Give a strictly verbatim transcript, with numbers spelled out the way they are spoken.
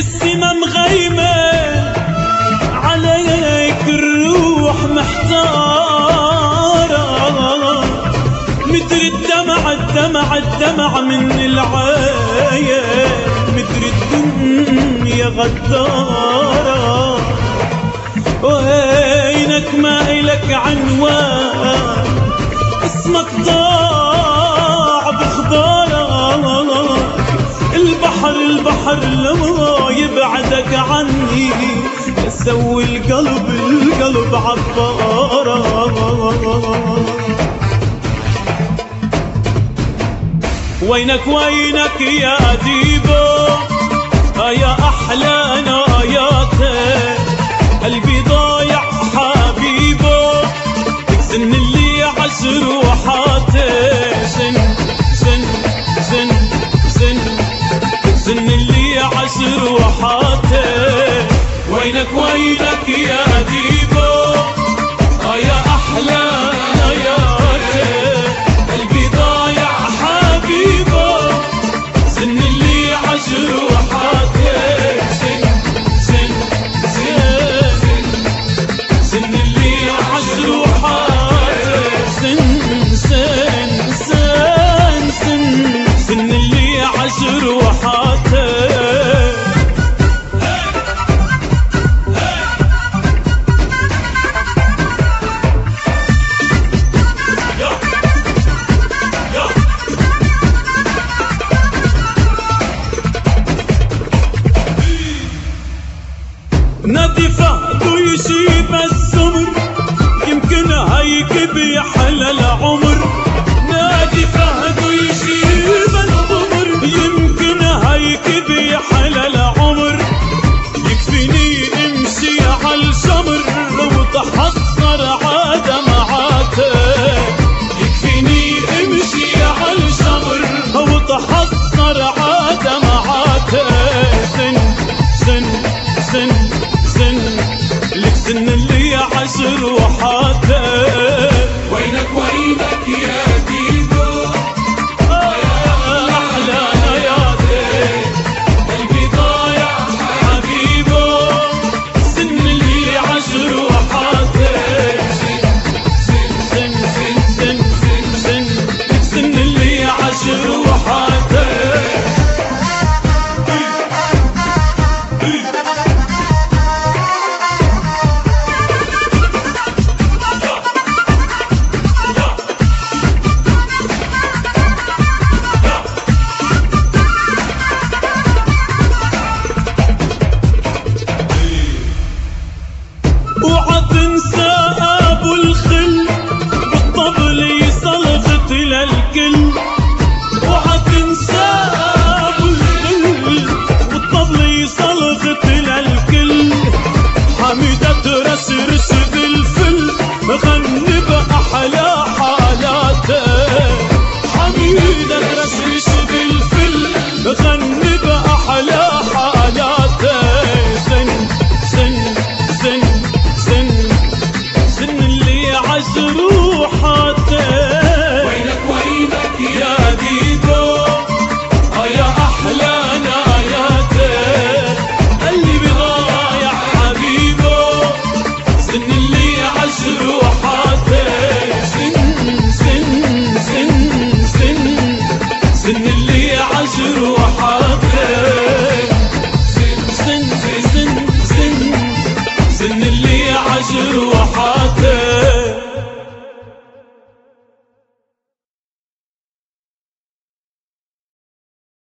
والسما مغيمة عليك الروح محتارة، مدري الدمع الدمع الدمع من العين، مدري الدنيا غدارة، وينك ما إلك عنوان، اسمك ضاع بخبارة، البحر البحر لما يبعدك عني يسوي القلب القلب عبارة. وينك وينك يا ديبو يا أحلى ناياتك، قلبي ضايع حبيبو سن اللي عشر وحاتك، سن سن سن سن سن اللي عشر وحاتك. وينك وينك يا ديبو يا أحلى ناياتك، قلبي ضايع حبيبو سن اللي عشر وحاتك، سن سن سن سن اللي عشر وحاتك، سن سن سن سن سن اللي عشر وحاتك. نادي فهد ويشيب السمر يمكن هيك بيحلى العمر، نادي فهد ويشيب السمر يمكن هيك بيحلى العمر، يكفيني امشي عالجمر وتحضر عاد معاتك، يكفيني امشي عالجمر وتحضر عاد معاتك، سن سن سن سن لك سن اللي عشر وحاتك.